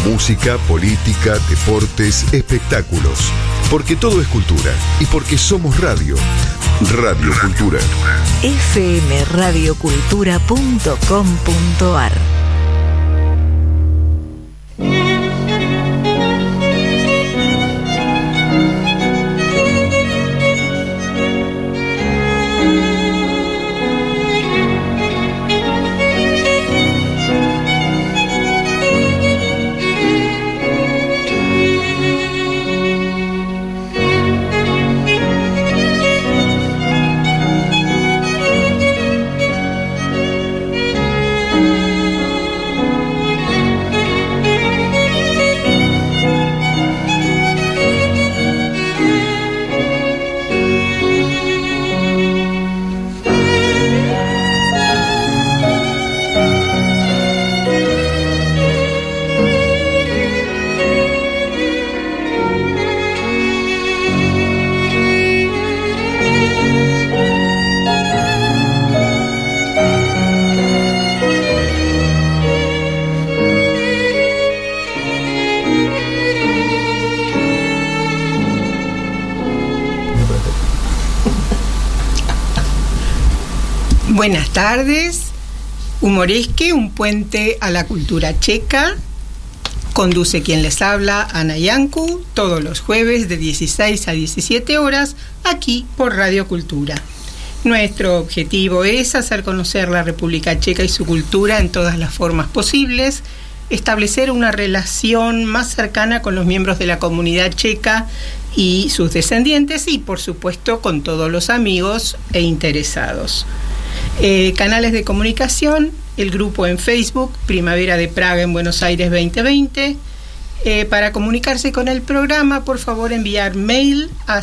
Música, política, deportes, espectáculos. Porque todo es cultura y porque somos radio. Radio Cultura. fmradiocultura.com.ar. Buenas tardes, Humoresque, un puente a la cultura checa. Conduce quien les habla, Ana Yancu, todos los jueves de 16 a 17 horas, aquí por Radio Cultura. Nuestro objetivo es hacer conocer la República Checa y su cultura en todas las formas posibles, establecer una relación más cercana con los miembros de la comunidad checa y sus descendientes y, por supuesto, con todos los amigos e interesados. Canales de comunicación, el grupo en Facebook, Primavera de Praga en Buenos Aires 2020. Para comunicarse con el programa, por favor enviar mail a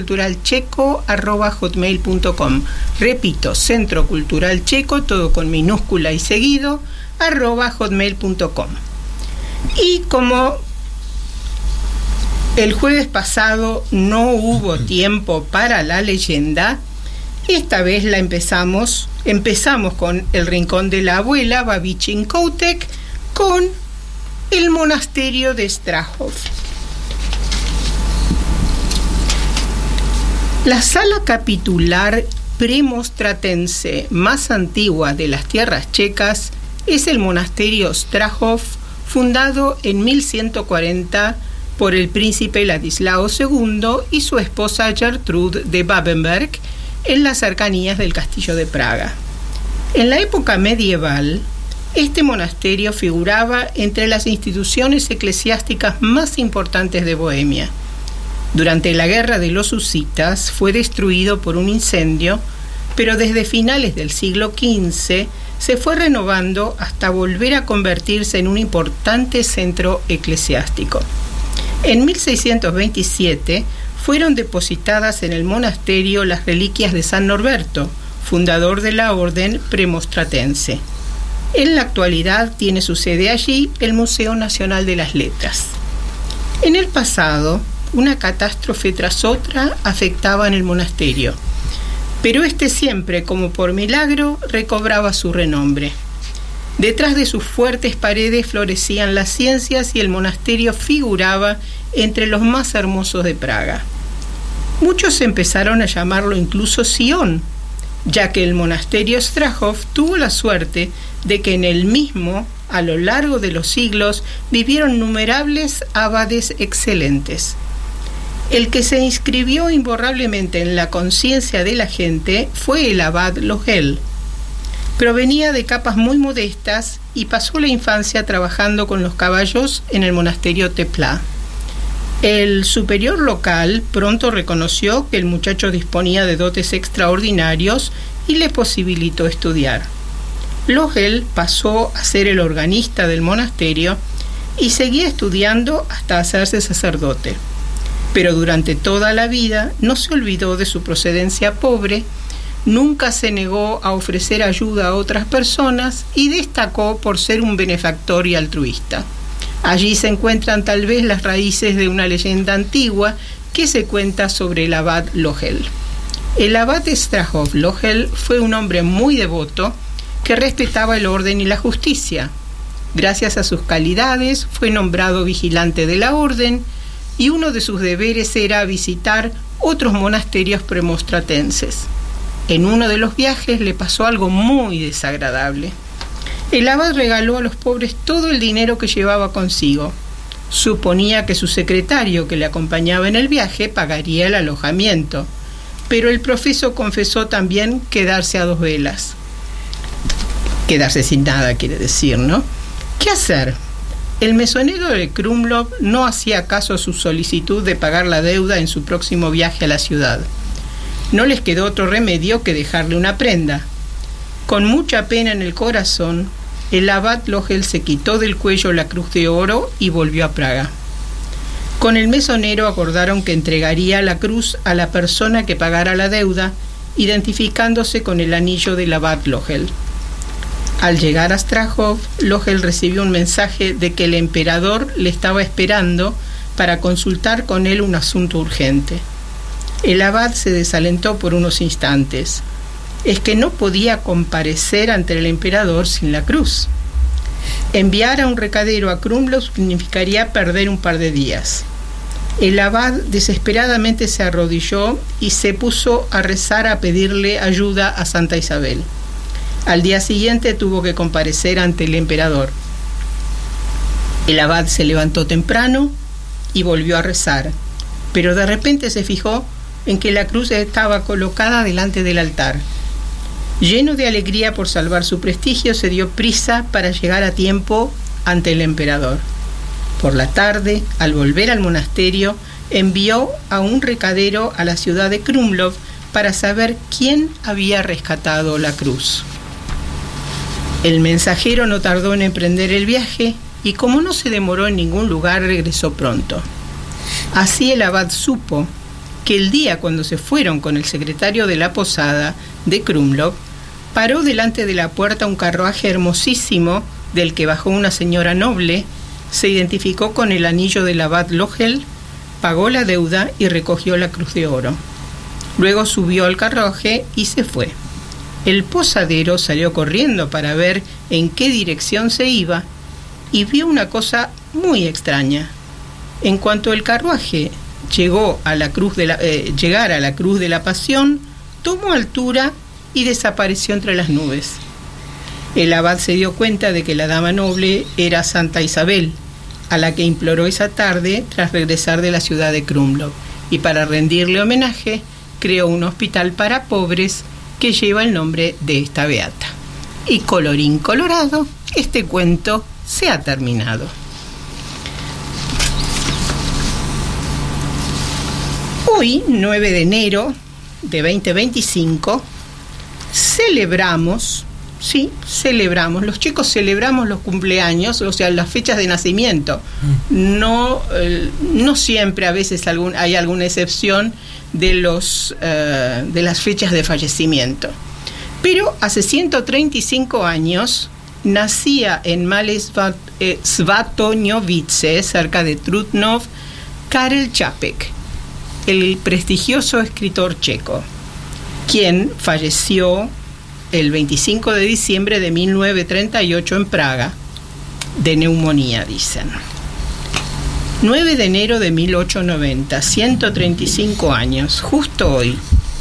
centroculturalcheco@hotmail.com. Repito, centroculturalcheco, todo con minúscula y seguido, @hotmail.com. Y como el jueves pasado no hubo tiempo para la leyenda, esta vez la empezamos con el Rincón de la Abuela, Babichin Koutek, con el monasterio de Strahov. La sala capitular premostratense más antigua de las tierras checas es el monasterio Strahov, fundado en 1140 por el príncipe Ladislao II y su esposa Gertrud de Babenberg, en las cercanías del castillo de Praga. En la época medieval, este monasterio figuraba entre las instituciones eclesiásticas más importantes de Bohemia. Durante la Guerra de los Husitas fue destruido por un incendio, pero desde finales del siglo XV se fue renovando hasta volver a convertirse en un importante centro eclesiástico. En 1627 fueron depositadas en el monasterio las reliquias de San Norberto, fundador de la orden premostratense. En la actualidad tiene su sede allí el Museo Nacional de las Letras. En el pasado, una catástrofe tras otra afectaban el monasterio, pero este siempre, como por milagro, recobraba su renombre. Detrás de sus fuertes paredes florecían las ciencias y el monasterio figuraba entre los más hermosos de Praga. Muchos empezaron a llamarlo incluso Sion, ya que el monasterio Strahov tuvo la suerte de que en el mismo, a lo largo de los siglos, vivieron innumerables abades excelentes. El que se inscribió imborrablemente en la conciencia de la gente fue el abad Lohel. Provenía de capas muy modestas y pasó la infancia trabajando con los caballos en el monasterio Teplá. El superior local pronto reconoció que el muchacho disponía de dotes extraordinarios y le posibilitó estudiar. Lohel pasó a ser el organista del monasterio y seguía estudiando hasta hacerse sacerdote. Pero durante toda la vida no se olvidó de su procedencia pobre, nunca se negó a ofrecer ayuda a otras personas y destacó por ser un benefactor y altruista. Allí se encuentran tal vez las raíces de una leyenda antigua que se cuenta sobre el abad Lohel. El abad Strahov Lohel fue un hombre muy devoto que respetaba el orden y la justicia. Gracias a sus calidades fue nombrado vigilante de la orden y uno de sus deberes era visitar otros monasterios premostratenses. En uno de los viajes le pasó algo muy desagradable. El abad regaló a los pobres todo el dinero que llevaba consigo. Suponía que su secretario, que le acompañaba en el viaje, pagaría el alojamiento, pero el profeso confesó también quedarse a dos velas. Quedarse sin nada quiere decir, ¿no? ¿Qué hacer? El mesonero de Krumlov no hacía caso a su solicitud de pagar la deuda en su próximo viaje a la ciudad. No les quedó otro remedio que dejarle una prenda. Con mucha pena en el corazón, el abad Lohel se quitó del cuello la cruz de oro y volvió a Praga. Con el mesonero acordaron que entregaría la cruz a la persona que pagara la deuda, identificándose con el anillo del abad Lohel. Al llegar a Strahov, Lohel recibió un mensaje de que el emperador le estaba esperando para consultar con él un asunto urgente. El abad se desalentó por unos instantes. Es que no podía comparecer ante el emperador sin la cruz. Enviar a un recadero a Krumlov significaría perder un par de días. El abad desesperadamente se arrodilló y se puso a rezar, a pedirle ayuda a Santa Isabel. Al día siguiente tuvo que comparecer ante el emperador. El abad se levantó temprano y volvió a rezar, pero de repente se fijó en que la cruz estaba colocada delante del altar. Lleno de alegría por salvar su prestigio, se dio prisa para llegar a tiempo ante el emperador. Por la tarde, al volver al monasterio, envió a un recadero a la ciudad de Krumlov para saber quién había rescatado la cruz. El mensajero no tardó en emprender el viaje y, como no se demoró en ningún lugar, regresó pronto. Así el abad supo que el día cuando se fueron con el secretario de la posada de Krumlov, paró delante de la puerta un carruaje hermosísimo del que bajó una señora noble, se identificó con el anillo del abad Lohel, pagó la deuda y recogió la cruz de oro. Luego subió al carruaje y se fue. El posadero salió corriendo para ver en qué dirección se iba y vio una cosa muy extraña. En cuanto el carruaje llegara a la cruz de la Pasión, tomó altura y desapareció entre las nubes. El abad se dio cuenta de que la dama noble era Santa Isabel, a la que imploró esa tarde tras regresar de la ciudad de Krumlov, y para rendirle homenaje creó un hospital para pobres que lleva el nombre de esta beata. Y colorín colorado, este cuento se ha terminado. Hoy, 9 de enero de 2025, celebramos, los chicos celebramos los cumpleaños, o sea, las fechas de nacimiento. No siempre, a veces hay alguna excepción de las fechas de fallecimiento. Pero hace 135 años nacía en Malé Svatoňovice, cerca de Trutnov, Karel Čapek, el prestigioso escritor checo, quien falleció el 25 de diciembre de 1938 en Praga, de neumonía, dicen. 9 de enero de 1890, 135 años, justo hoy.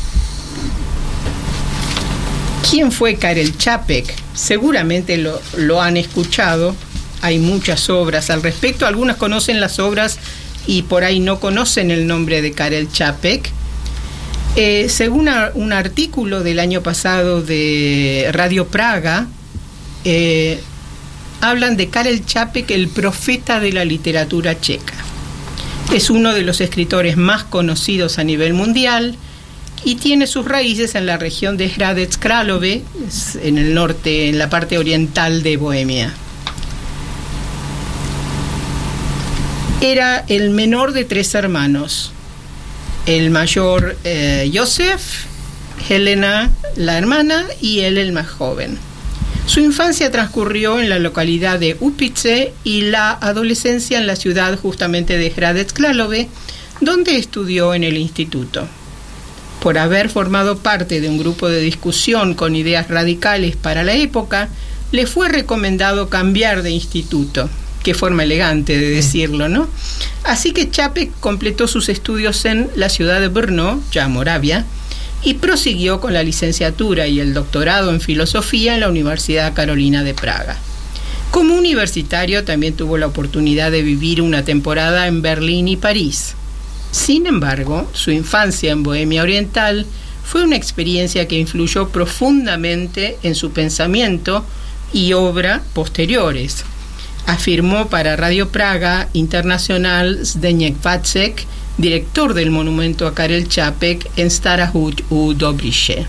¿Quién fue Karel Čapek? Seguramente lo han escuchado, hay muchas obras al respecto, algunas conocen las obras y por ahí no conocen el nombre de Karel Čapek. Según un artículo del año pasado de Radio Praga, hablan de Karel Čapek, el profeta de la literatura checa. Es uno de los escritores más conocidos a nivel mundial y tiene sus raíces en la región de Hradec Králové, en el norte, en la parte oriental de Bohemia. Era el menor de 3 hermanos. El mayor, Josef, Helena, la hermana, y él, el más joven. Su infancia transcurrió en la localidad de Úpice y la adolescencia en la ciudad justamente de Hradec Králové, donde estudió en el instituto. Por haber formado parte de un grupo de discusión con ideas radicales para la época, le fue recomendado cambiar de instituto. Qué forma elegante de decirlo, ¿no? Así que Čapek completó sus estudios en la ciudad de Brno, ya Moravia, y prosiguió con la licenciatura y el doctorado en filosofía en la Universidad Carolina de Praga. Como universitario también tuvo la oportunidad de vivir una temporada en Berlín y París. Sin embargo, su infancia en Bohemia Oriental fue una experiencia que influyó profundamente en su pensamiento y obra posteriores. Afirmó para Radio Praga Internacional Zdeněk Vacek, director del monumento a Karel Čapek en Stará Huť u Dobříše.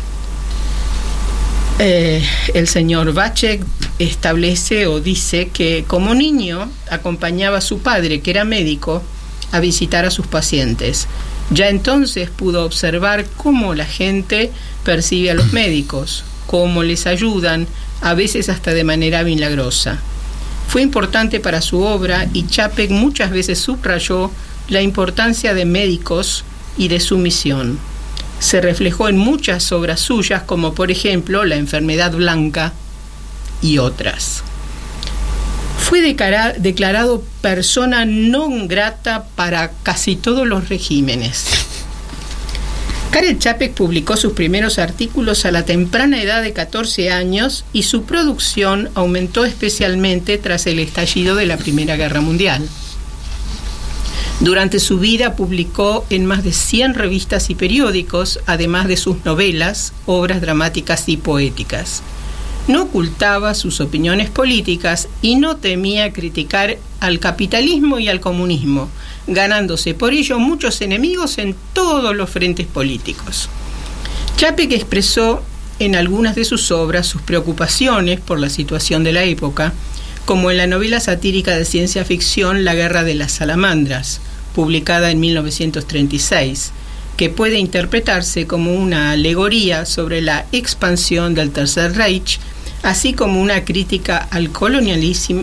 El señor Vacek establece o dice que como niño acompañaba a su padre, que era médico, a visitar a sus pacientes. Ya entonces pudo observar cómo la gente percibe a los médicos, cómo les ayudan, a veces hasta de manera milagrosa. Fue importante para su obra y Čapek muchas veces subrayó la importancia de médicos y de su misión. Se reflejó en muchas obras suyas, como por ejemplo La enfermedad blanca y otras. Fue declarado persona non grata para casi todos los regímenes. Karel Čapek publicó sus primeros artículos a la temprana edad de 14 años y su producción aumentó especialmente tras el estallido de la Primera Guerra Mundial. Durante su vida publicó en más de 100 revistas y periódicos, además de sus novelas, obras dramáticas y poéticas. No ocultaba sus opiniones políticas y no temía criticar al capitalismo y al comunismo, ganándose por ello muchos enemigos en todos los frentes políticos. Čapek expresó en algunas de sus obras sus preocupaciones por la situación de la época, como en la novela satírica de ciencia ficción La guerra de las salamandras, publicada en 1936, que puede interpretarse como una alegoría sobre la expansión del Tercer Reich, así como una crítica al colonialismo,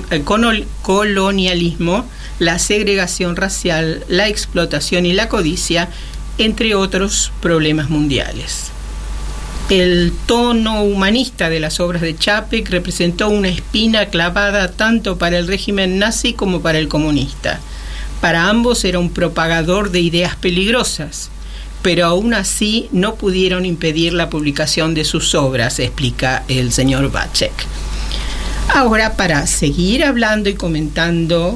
la segregación racial, la explotación y la codicia, entre otros problemas mundiales. El tono humanista de las obras de Čapek representó una espina clavada tanto para el régimen nazi como para el comunista. Para ambos era un propagador de ideas peligrosas, pero aún así no pudieron impedir la publicación de sus obras, explica el señor Vacek. Ahora, para seguir hablando y comentando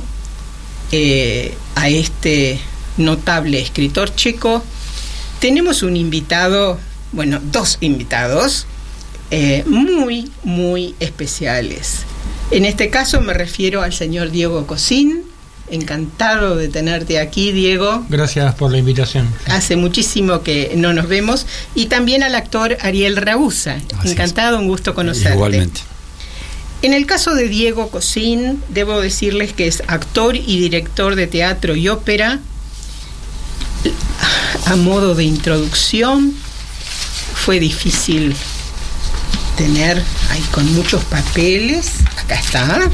a este notable escritor checo, tenemos un invitado, bueno, dos invitados muy, muy especiales. En este caso me refiero al señor Diego Kossin. Encantado de tenerte aquí, Diego. Gracias por la invitación. Hace muchísimo que no nos vemos. Y también al actor Ariel Ragusa. Encantado, un gusto conocerte. Igualmente. En el caso de Diego Kossin, debo decirles que es actor y director de teatro y ópera. A modo de introducción, fue difícil tener ahí con muchos papeles. Acá está.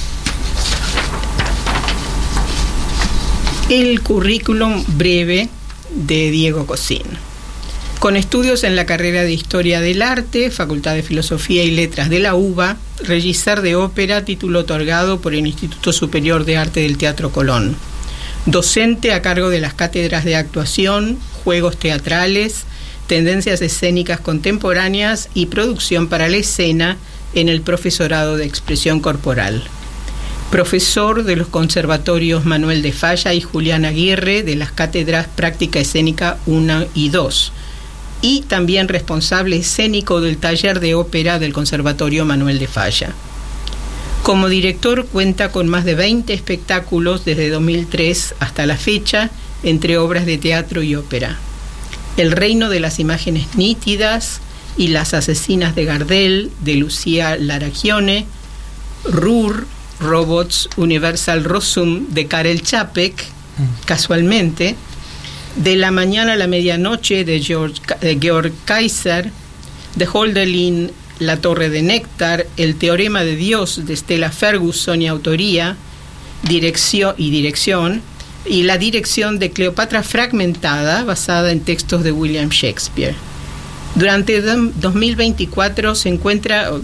El currículum breve de Diego Kossin. Con estudios en la carrera de Historia del Arte, Facultad de Filosofía y Letras de la UBA, regisseur de ópera, título otorgado por el Instituto Superior de Arte del Teatro Colón. Docente a cargo de las cátedras de actuación, juegos teatrales, tendencias escénicas contemporáneas y producción para la escena en el profesorado de expresión corporal. Profesor de los conservatorios Manuel de Falla y Julián Aguirre de las cátedras Práctica Escénica 1 y 2, y también responsable escénico del taller de ópera del Conservatorio Manuel de Falla. Como director cuenta con más de 20 espectáculos desde 2003 hasta la fecha, entre obras de teatro y ópera. El reino de las imágenes nítidas y Las asesinas de Gardel, de Lucía Laragione, Rur, Robots Universal Rosum, de Karel Čapek, casualmente, De la mañana a la medianoche, de Georg Kaiser, de Hölderlin, La torre de Néctar, El teorema de Dios, de Stella Ferguson y autoría, dirección, y la dirección de Cleopatra fragmentada, basada en textos de William Shakespeare. Durante 2024 se encuentra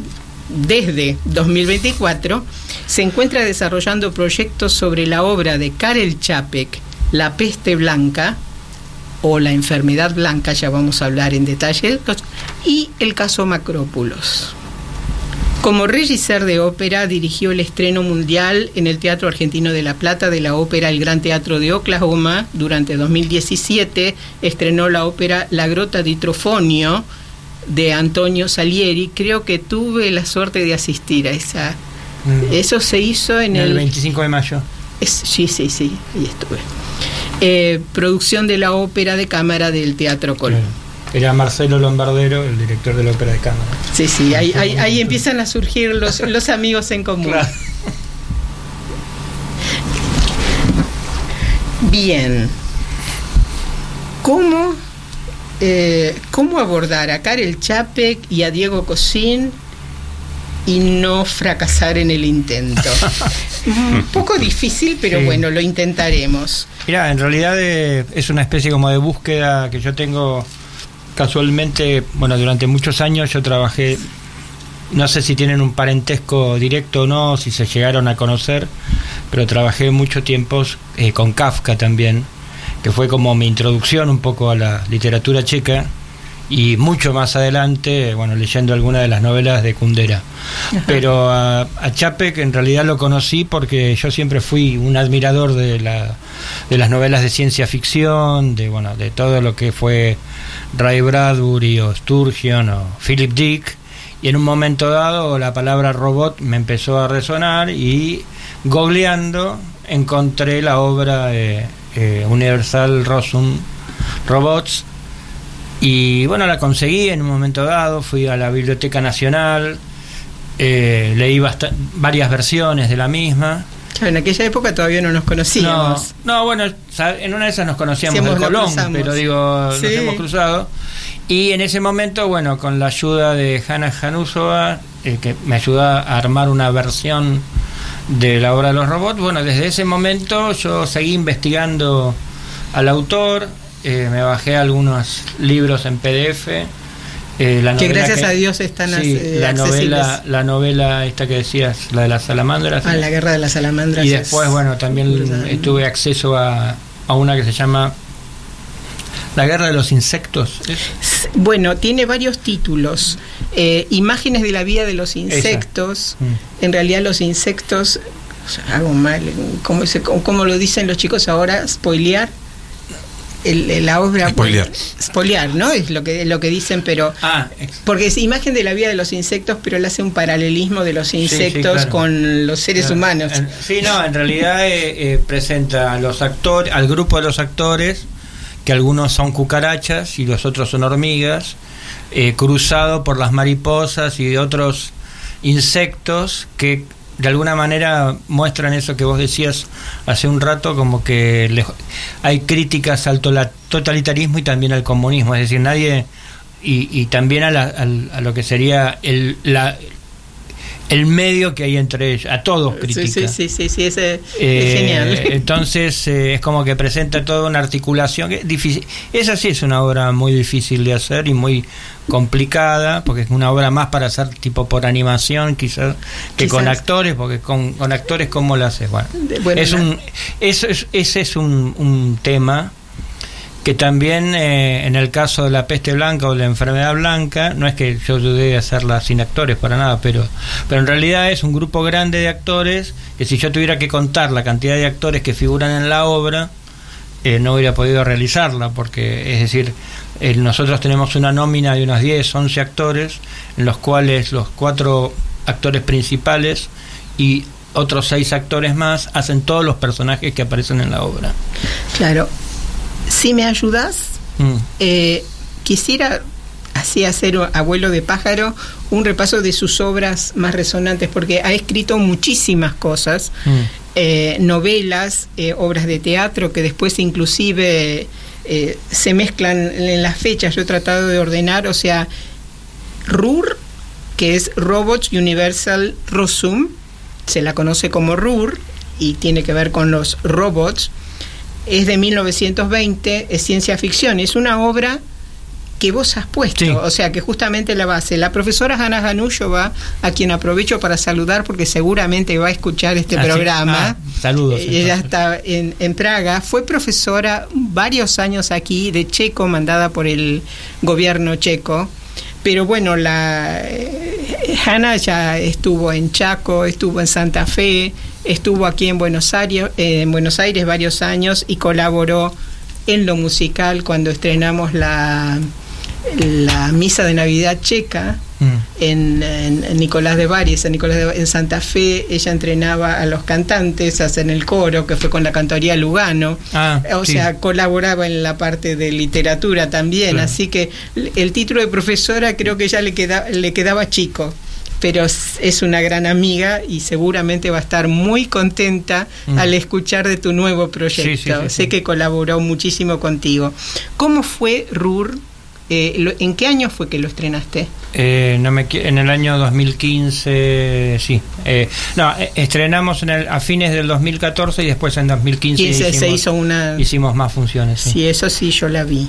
desde 2024, se encuentra desarrollando proyectos sobre la obra de Karel Čapek, La peste blanca, o La enfermedad blanca, ya vamos a hablar en detalle, y el caso Macrópulos. Como regisseur de ópera, dirigió el estreno mundial en el Teatro Argentino de La Plata de la ópera El Gran Teatro de Oklahoma. Durante 2017 estrenó la ópera La Grota di Trofonio de Antonio Salieri. Creo que tuve la suerte de asistir a esa. Eso se hizo en el 25 de mayo. Sí, ahí estuve. Producción de la ópera de cámara del Teatro Colón. Era Marcelo Lombardero, el director de la ópera de cámara. Sí, ahí empiezan a surgir los amigos en común. Claro. Bien. ¿Cómo abordar a Karel Čapek y a Diego Cosín y no fracasar en el intento? Un poco difícil, pero bueno, lo intentaremos. Mira, en realidad es una especie como de búsqueda que yo tengo. Casualmente, bueno, durante muchos años yo trabajé, no sé si tienen un parentesco directo o no, si se llegaron a conocer, pero trabajé mucho tiempo con Kafka también, que fue como mi introducción un poco a la literatura checa, y mucho más adelante, bueno, leyendo algunas de las novelas de Kundera. Ajá. Pero a Čapek en realidad lo conocí porque yo siempre fui un admirador de las novelas de ciencia ficción, de todo lo que fue Ray Bradbury o Sturgeon o Philip Dick, y en un momento dado la palabra robot me empezó a resonar y googleando encontré la obra de Universal Robots. Y bueno, la conseguí en un momento dado, fui a la Biblioteca Nacional, leí varias versiones de la misma. Claro, en aquella época todavía no nos conocíamos. No, bueno, en una de esas nos conocíamos de Colón, pero nos hemos cruzado. Y en ese momento, bueno, con la ayuda de Hanna Janusova, que me ayudó a armar una versión de la obra de los robots, bueno, desde ese momento yo seguí investigando al autor. Me bajé algunos libros en PDF. Que gracias a Dios están accesibles. La novela esta que decías, la de las salamandras. La guerra de las salamandras. Y después, bueno, también tuve acceso a una que se llama La guerra de los insectos. Bueno, tiene varios títulos. Imágenes de la vida de los insectos. En realidad los insectos, hago mal, ¿cómo lo dicen los chicos ahora? Spoilear. La obra spoilear, ¿no? Es lo que dicen, pero porque es imagen de la vida de los insectos, pero él hace un paralelismo de los insectos claro. con los seres humanos. En realidad presenta a los actores, al grupo de los actores, que algunos son cucarachas y los otros son hormigas, cruzado por las mariposas y otros insectos que de alguna manera muestran eso que vos decías hace un rato, como que hay críticas al totalitarismo y también al comunismo, es decir, nadie y también a lo que sería el medio que hay entre ellos, a todos critica. Sí, es genial. Entonces es como que presenta toda una articulación que es difícil. Esa sí es una obra muy difícil de hacer y muy complicada, porque es una obra más para hacer tipo por animación quizás con actores, porque con actores ¿cómo lo haces? Ese es un tema que también en el caso de la peste blanca o la enfermedad blanca, no es que yo dudé de hacerla sin actores para nada, pero en realidad es un grupo grande de actores que si yo tuviera que contar la cantidad de actores que figuran en la obra, no hubiera podido realizarla, porque es decir, nosotros tenemos una nómina de unos 10, 11 actores, en los cuales los 4 actores principales y otros 6 actores más hacen todos los personajes que aparecen en la obra. Claro. Si me ayudas, quisiera así hacer, abuelo de pájaro, un repaso de sus obras más resonantes, porque ha escrito muchísimas cosas, novelas, obras de teatro, que después inclusive se mezclan en las fechas. Yo he tratado de ordenar, o sea, RUR, que es Robots Universal Rosum, se la conoce como RUR, y tiene que ver con los robots. Es de 1920, es ciencia ficción, es una obra que vos has puesto, sí. O sea que justamente la base. La profesora Hanna Janushova, a quien aprovecho para saludar porque seguramente va a escuchar este programa. Saludos. Ella está en Praga, fue profesora varios años aquí de checo, mandada por el gobierno checo, pero bueno, Hanna ya estuvo en Chaco, estuvo en Santa Fe, estuvo aquí en Buenos Aires varios años y colaboró en lo musical cuando estrenamos la misa de Navidad checa en Nicolás de Bari, en Santa Fe. Ella entrenaba a los cantantes, en el coro, que fue con la cantoría Lugano, sí. sea, colaboraba en la parte de literatura también, claro. Así que el título de profesora creo que ya le quedaba chico, pero es una gran amiga y seguramente va a estar muy contenta al escuchar de tu nuevo proyecto. Sí. Sé que colaboró muchísimo contigo. ¿Cómo fue RUR? ¿En qué año fue que lo estrenaste? En el año 2015, sí. Estrenamos a fines del 2014 y después en 2015 hicimos más funciones. Sí. Sí, eso sí, yo la vi.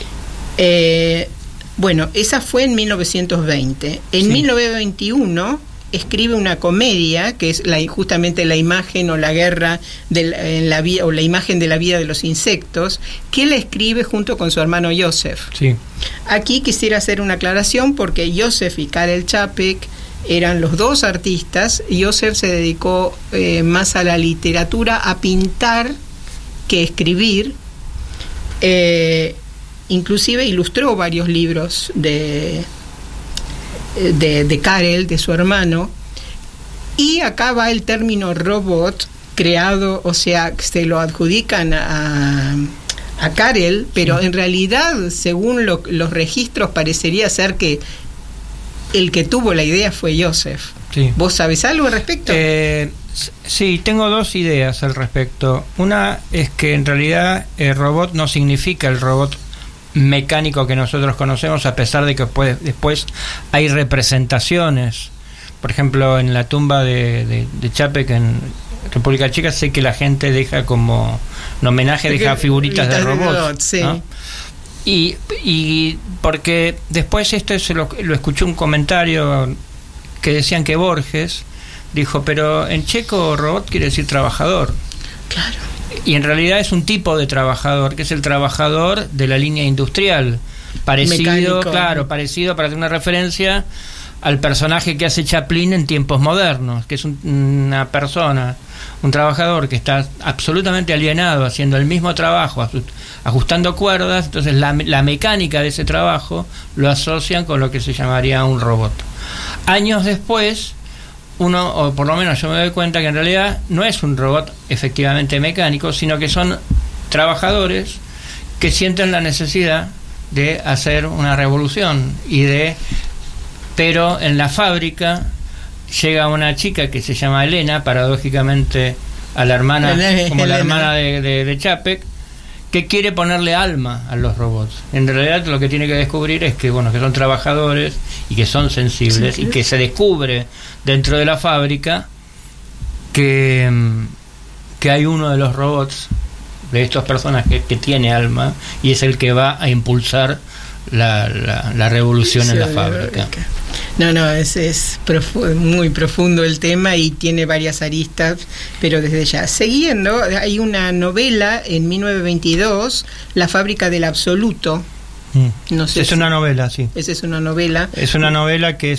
Bueno, esa fue en 1920. En 1921 escribe una comedia que es justamente la imagen o la guerra o la imagen de la vida de los insectos, que la escribe junto con su hermano Josef. Sí. Aquí quisiera hacer una aclaración porque Josef y Karel Čapek eran los dos artistas. Josef se dedicó más a la literatura, a pintar que escribir. Inclusive ilustró varios libros de Karel, de su hermano, y acá va el término robot creado, o sea, se lo adjudican a Karel, pero en realidad, según los registros, parecería ser que el que tuvo la idea fue Josef. Sí. ¿Vos sabés algo al respecto? Sí, tengo dos ideas al respecto. Una es que en realidad el robot no significa el robot mecánico que nosotros conocemos, a pesar de que después hay representaciones. Por ejemplo, en la tumba de Čapek en República Checa, sé que la gente deja como en homenaje, deja figuritas de robots, sí. ¿no? Y porque después esto lo escuché un comentario que decían que Borges dijo, pero en checo robot quiere decir trabajador. Claro. Y en realidad es un tipo de trabajador, que es el trabajador de la línea industrial. Parecido, parecido, para hacer una referencia al personaje que hace Chaplin en tiempos modernos, que es una persona, un trabajador que está absolutamente alienado, haciendo el mismo trabajo, ajustando cuerdas. Entonces la mecánica de ese trabajo lo asocian con lo que se llamaría un robot. Años después, o por lo menos yo me doy cuenta que en realidad no es un robot efectivamente mecánico, sino que son trabajadores que sienten la necesidad de hacer una revolución pero en la fábrica llega una chica que se llama Elena, paradójicamente a la hermana, como la hermana de Čapek, que quiere ponerle alma a los robots. En realidad lo que tiene que descubrir es que que son trabajadores y que son sensibles, y que se descubre dentro de la fábrica que hay uno de los robots, de estas personas que tiene alma, y es el que va a impulsar la revolución en la fábrica. Es muy profundo el tema y tiene varias aristas, pero desde ya. Siguiendo, hay una novela en 1922, La fábrica del absoluto. No sé es una novela, sí. Esa es una novela. Es una novela que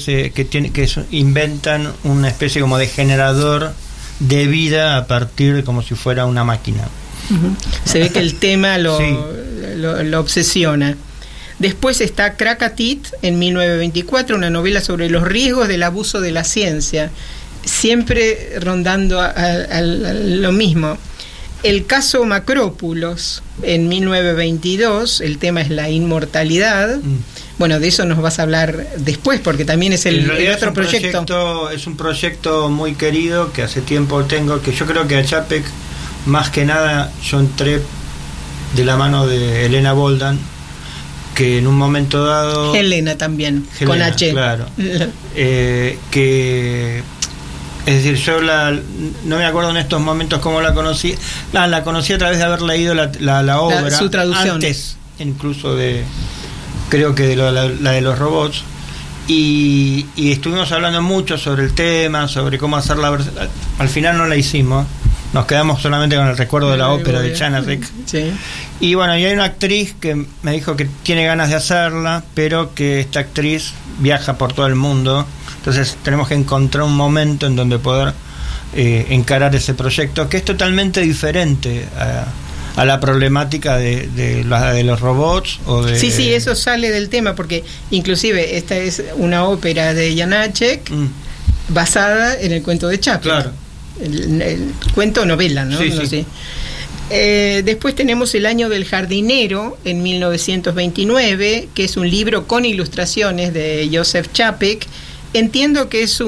inventan una especie como de generador de vida a partir como si fuera una máquina. Se ve que el tema lo obsesiona. Después está Krakatit en 1924, una novela sobre los riesgos del abuso de la ciencia, siempre rondando a lo mismo. El caso Macrópulos en 1922, el tema es la inmortalidad. Bueno, de eso nos vas a hablar después, porque también es el otro proyecto. Es un proyecto muy querido que hace tiempo tengo, que yo creo que a Čapek, más que nada, yo entré de la mano de Elena Boldan, que en un momento dado... Helena también, con H. Claro. Que... Es decir, yo no me acuerdo en estos momentos cómo la conocí. La conocí a través de haber leído la obra. Su traducción. Antes incluso de creo que la de los robots. Y estuvimos hablando mucho sobre el tema, sobre cómo hacer la versión. Al final no la hicimos, nos quedamos solamente con el recuerdo de la ópera de Janacek. Sí. Y bueno, y hay una actriz que me dijo que tiene ganas de hacerla, pero que esta actriz viaja por todo el mundo, entonces tenemos que encontrar un momento en donde poder encarar ese proyecto, que es totalmente diferente a la problemática de los robots o de... Sí, eso sale del tema, porque inclusive esta es una ópera de Janacek basada en el cuento de Chaplin. Claro. El cuento novela, ¿no? Sí, no sí. sé. Después tenemos El año del jardinero en 1929, que es un libro con ilustraciones de Joseph Čapek. Entiendo que es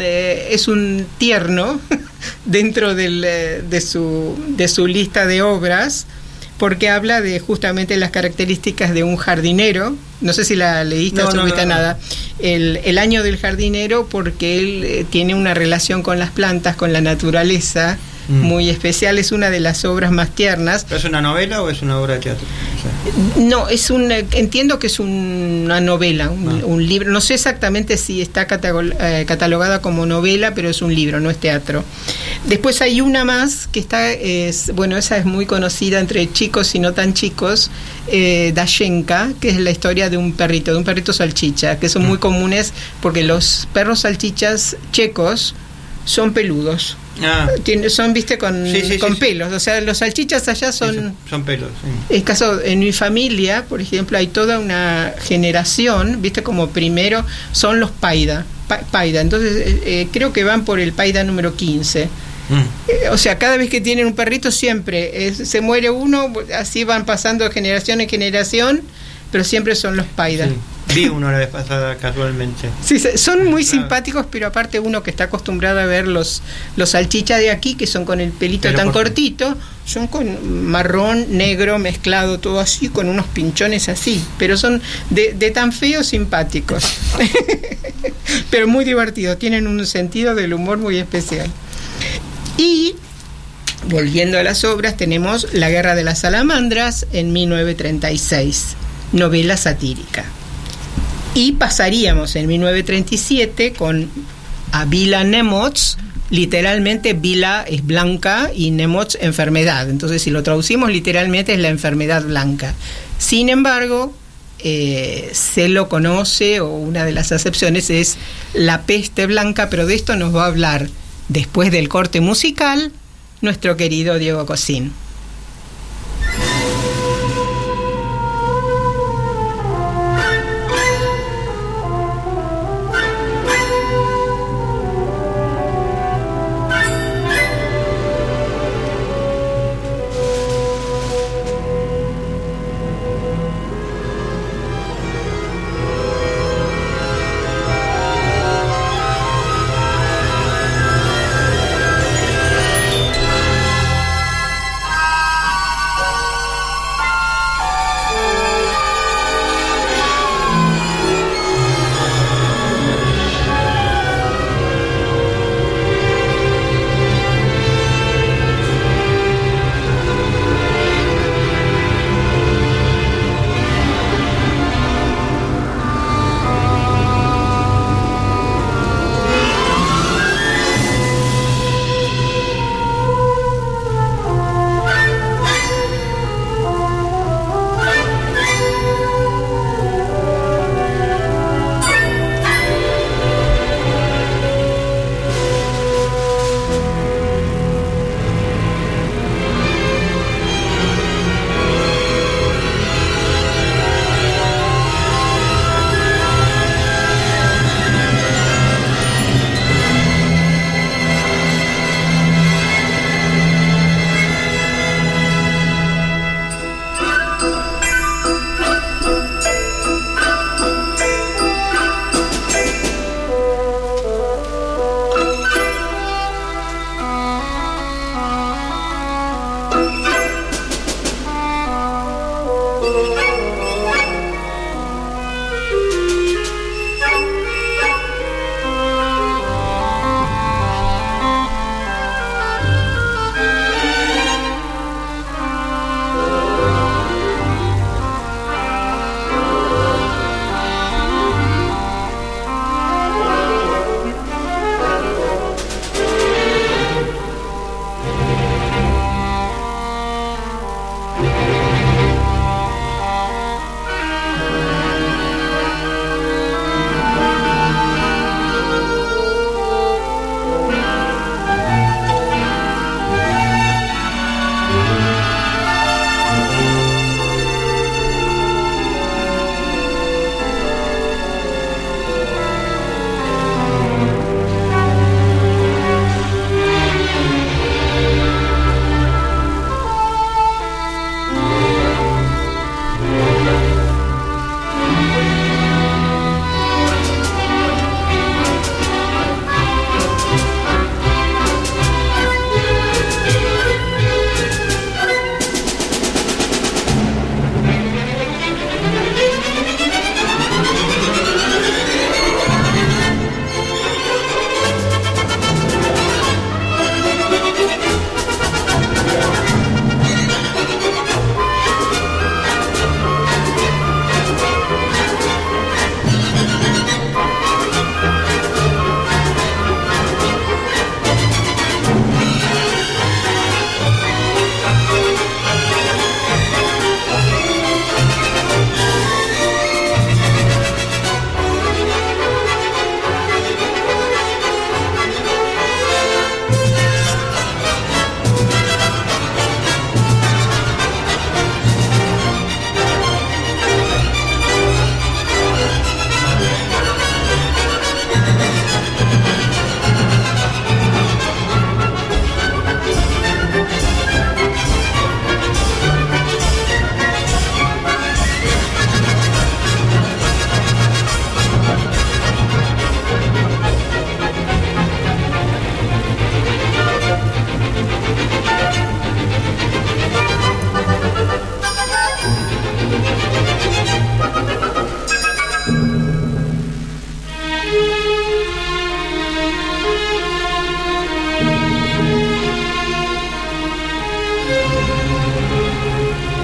un tierno dentro de su lista de obras, porque habla de justamente las características de un jardinero. No sé si la leíste o no viste nada. El año del jardinero, porque él tiene una relación con las plantas, con la naturaleza, muy especial. Es una de las obras más tiernas. ¿Es una novela o es una obra de teatro? O sea. No, entiendo que es una novela, un libro. No sé exactamente si está catalogada como novela, pero es un libro, no es teatro. Después hay una más que esa es muy conocida entre chicos y no tan chicos, Dashenka, que es la historia de un perrito salchicha, que son muy comunes porque los perros salchichas checos son peludos. Son, viste, con pelos. O sea, los salchichas allá son pelos. Sí. Es caso, en mi familia, por ejemplo, hay toda una generación, viste, como primero son los paida. Entonces, creo que van por el paida número 15. O sea, cada vez que tienen un perrito siempre se muere uno, así van pasando de generación en generación, pero siempre son los paida. Sí. Vi uno la vez pasada casualmente. Sí, son muy simpáticos, pero aparte uno que está acostumbrado a ver los salchichas de aquí, que son con el pelito tan cortito, son con marrón, negro, mezclado, todo así, con unos pinchones así, pero son de tan feos simpáticos. Pero muy divertidos, tienen un sentido del humor muy especial. Y volviendo a las obras, tenemos La guerra de las salamandras en 1936, novela satírica. Y pasaríamos en 1937 con a Vila Nemots. Literalmente Vila es blanca y Nemots enfermedad, entonces si lo traducimos literalmente es la enfermedad blanca. Sin embargo, se lo conoce, o una de las acepciones es la peste blanca, pero de esto nos va a hablar después del corte musical nuestro querido Diego Cosín.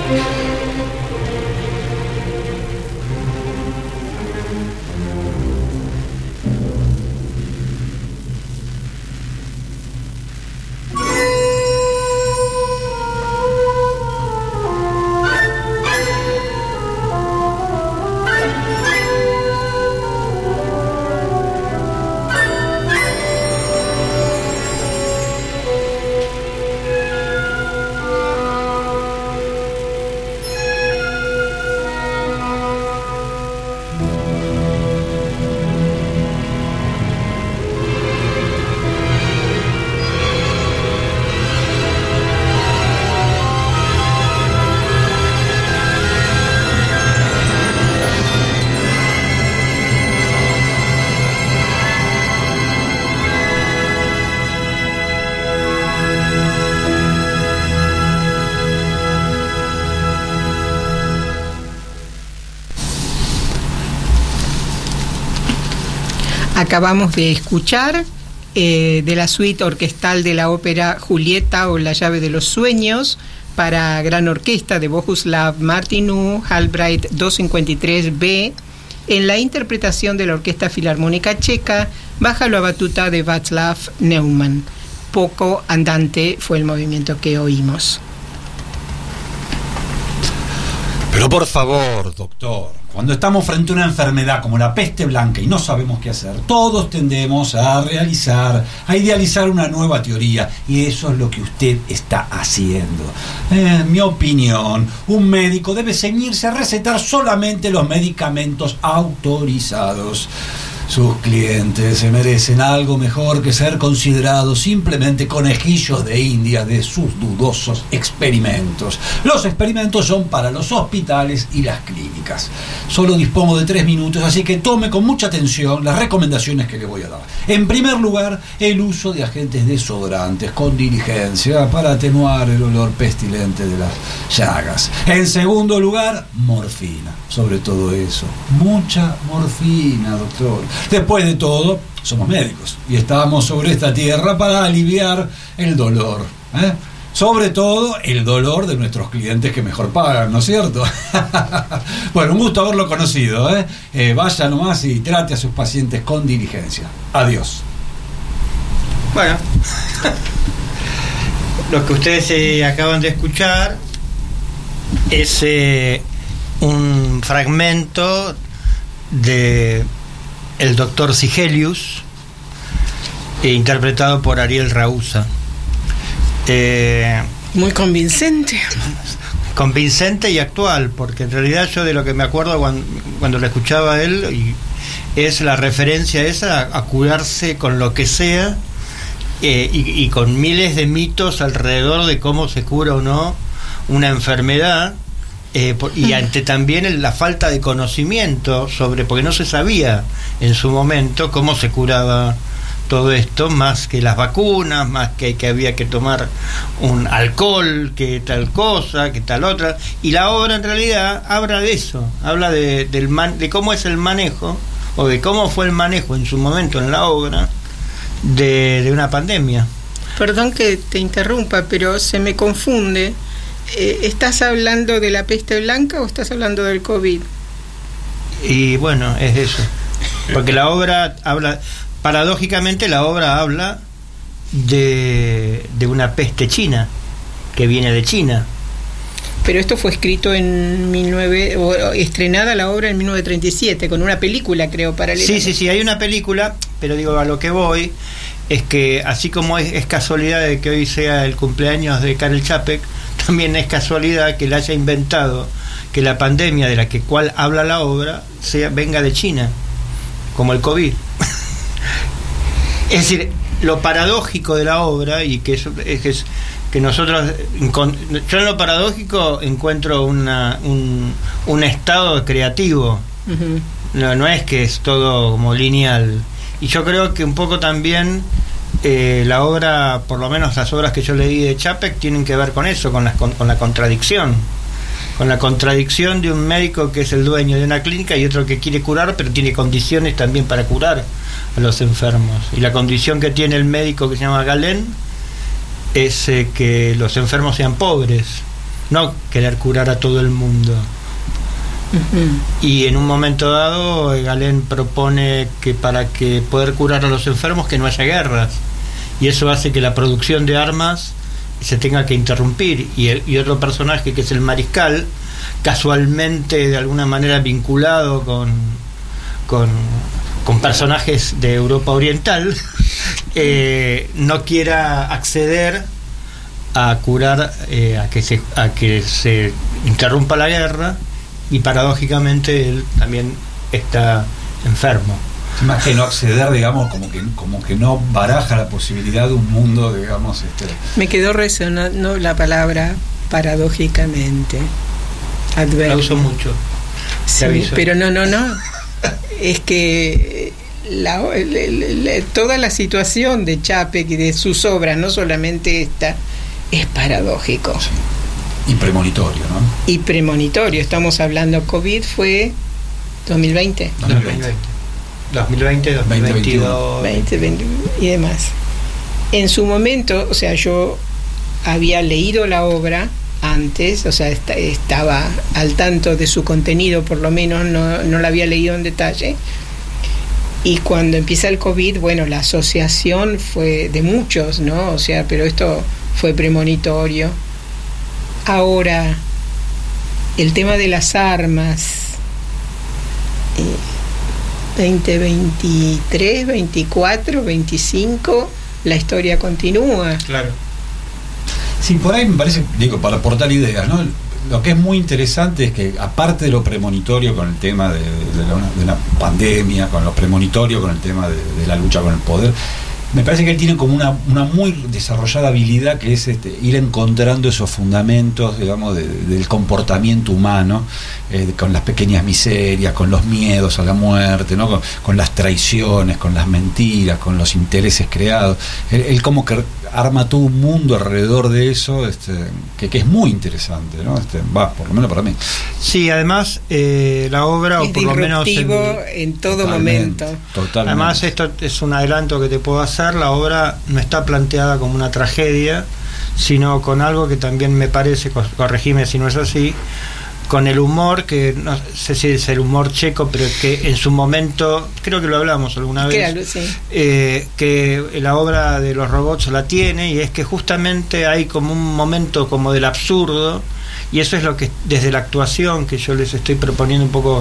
Acabamos de escuchar de la suite orquestal de la ópera Julieta o La llave de los sueños para gran orquesta de Bohuslav Martinů, Halbright 253B, en la interpretación de la Orquesta Filarmónica Checa bajo la batuta de Václav Neumann. Poco andante fue el movimiento que oímos. Pero por favor, doctor, cuando estamos frente a una enfermedad como la peste blanca y no sabemos qué hacer, todos tendemos a idealizar una nueva teoría, y eso es lo que usted está haciendo. En mi opinión, un médico debe ceñirse a recetar solamente los medicamentos autorizados. Sus clientes se merecen algo mejor que ser considerados simplemente conejillos de India de sus dudosos experimentos. Los experimentos son para los hospitales y las clínicas. Solo dispongo de 3 minutos, así que tome con mucha atención las recomendaciones que le voy a dar. En primer lugar, el uso de agentes desodorantes con diligencia para atenuar el olor pestilente de las llagas. En segundo lugar, morfina. Sobre todo eso, mucha morfina, doctor. Después de todo, somos médicos y estamos sobre esta tierra para aliviar el dolor, sobre todo el dolor de nuestros clientes que mejor pagan, ¿no es cierto? Bueno, un gusto haberlo conocido, vaya nomás y trate a sus pacientes con diligencia. Adiós. Bueno, lo que ustedes acaban de escuchar es un fragmento de el doctor Sigelius, interpretado por Ariel Rausa. Muy convincente. Convincente y actual, porque en realidad yo de lo que me acuerdo cuando lo escuchaba a él, es la referencia esa a curarse con lo que sea, y con miles de mitos alrededor de cómo se cura o no una enfermedad. Y ante también la falta de conocimiento porque no se sabía en su momento cómo se curaba todo esto, más que las vacunas, más que había que tomar un alcohol, que tal cosa, que tal otra. Y la obra en realidad habla de eso, habla de cómo es el manejo, o de cómo fue el manejo en su momento en la obra de una pandemia. Perdón que te interrumpa, pero se me confunde. ¿Estás hablando de la peste blanca o estás hablando del COVID? Y bueno, es eso. Porque la obra habla, paradójicamente la obra habla de una peste china, que viene de China. Pero esto fue escrito estrenada la obra en 1937, con una película, creo, paralela. Sí, hay una película, pero digo, a lo que voy es que así como es casualidad de que hoy sea el cumpleaños de Karel Čapek, también es casualidad que él haya inventado que la pandemia de la cual habla la obra venga de China, como el COVID. Es decir, lo paradójico de la obra, y que es que nosotros, yo en lo paradójico encuentro un estado creativo. Uh-huh. No es que es todo como lineal. Y yo creo que un poco también la obra, por lo menos las obras que yo leí de Čapek, tienen que ver con eso, con la contradicción. Con la contradicción de un médico que es el dueño de una clínica y otro que quiere curar, pero tiene condiciones también para curar a los enfermos. Y la condición que tiene el médico, que se llama Galen, es que los enfermos sean pobres. no querer curar a todo el mundo. Y en un momento dado Galén propone que para que poder curar a los enfermos que no haya guerras, y eso hace que la producción de armas se tenga que interrumpir, y otro personaje que es el mariscal, casualmente de alguna manera vinculado con personajes de Europa Oriental, no quiera acceder a curar, a que se interrumpa la guerra, y paradójicamente él también está enfermo. Más que no acceder, digamos, como que no baraja la posibilidad de un mundo, digamos. Me quedó resonando la palabra paradójicamente. La uso mucho. Sí, pero no. Es que toda la situación de Čapek y de sus obras, no solamente esta, es paradójico. Sí. Y premonitorio, ¿no? Y premonitorio. Estamos hablando, COVID fue 2020. 2020, 2022. 2020 y demás. En su momento, o sea, yo había leído la obra antes, o sea, estaba al tanto de su contenido, por lo menos no la había leído en detalle. Y cuando empieza el COVID, bueno, la asociación fue de muchos, ¿no? O sea, pero esto fue premonitorio. Ahora, el tema de las armas, 2023, 24, 25, la historia continúa. Claro. Sí, por ahí me parece, digo, para aportar ideas, ¿no? Lo que es muy interesante es que, aparte de lo premonitorio con el tema de la pandemia, con lo premonitorio con el tema de la lucha con el poder, me parece que él tiene como una muy desarrollada habilidad, que es ir encontrando esos fundamentos, digamos, del comportamiento humano, con las pequeñas miserias, con los miedos a la muerte, ¿no? Con las traiciones, con las mentiras, con los intereses creados. Él como que arma todo un mundo alrededor de eso, que es muy interesante, ¿no? Por lo menos para mí. Sí, además la obra, es o por lo menos en todo momento. Totalmente. Además, esto es un adelanto que te puedo hacer. La obra no está planteada como una tragedia, sino con algo que también me parece, corregime si no es así, con el humor, que no sé si es el humor checo, pero que en su momento, creo que lo hablamos alguna vez, claro, sí. Que la obra de los robots la tiene, y es que justamente hay como un momento como del absurdo, y eso es lo que desde la actuación que yo les estoy proponiendo un poco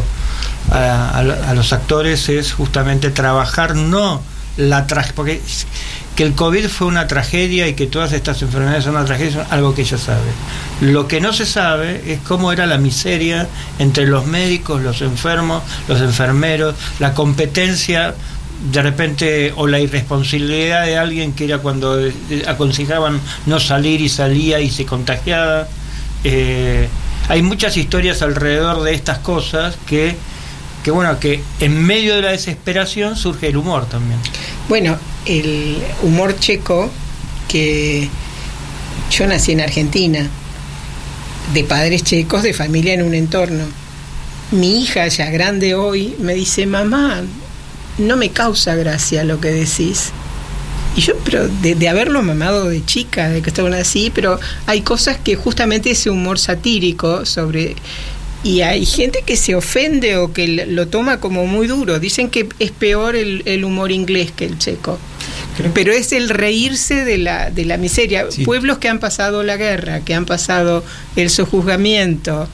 a los actores, es justamente trabajar porque que el COVID fue una tragedia y que todas estas enfermedades son una tragedia, son algo que ella sabe. Lo que no se sabe es cómo era la miseria entre los médicos, los enfermos, los enfermeros, la competencia de repente, o la irresponsabilidad de alguien que era cuando aconsejaban no salir y salía y se contagiaba. Hay muchas historias alrededor de estas cosas que en medio de la desesperación surge el humor también. Bueno, el humor checo, que yo nací en Argentina, de padres checos, de familia en un entorno. Mi hija, ya grande hoy, me dice: mamá, no me causa gracia lo que decís. Y yo, pero de haberlo mamado de chica, de que estaban así, pero hay cosas que justamente ese humor satírico sobre... Y hay gente que se ofende o que lo toma como muy duro. Dicen que es peor el humor inglés que el checo. Pero es el reírse de la miseria. Sí. Pueblos que han pasado la guerra, que han pasado el sojuzgamiento.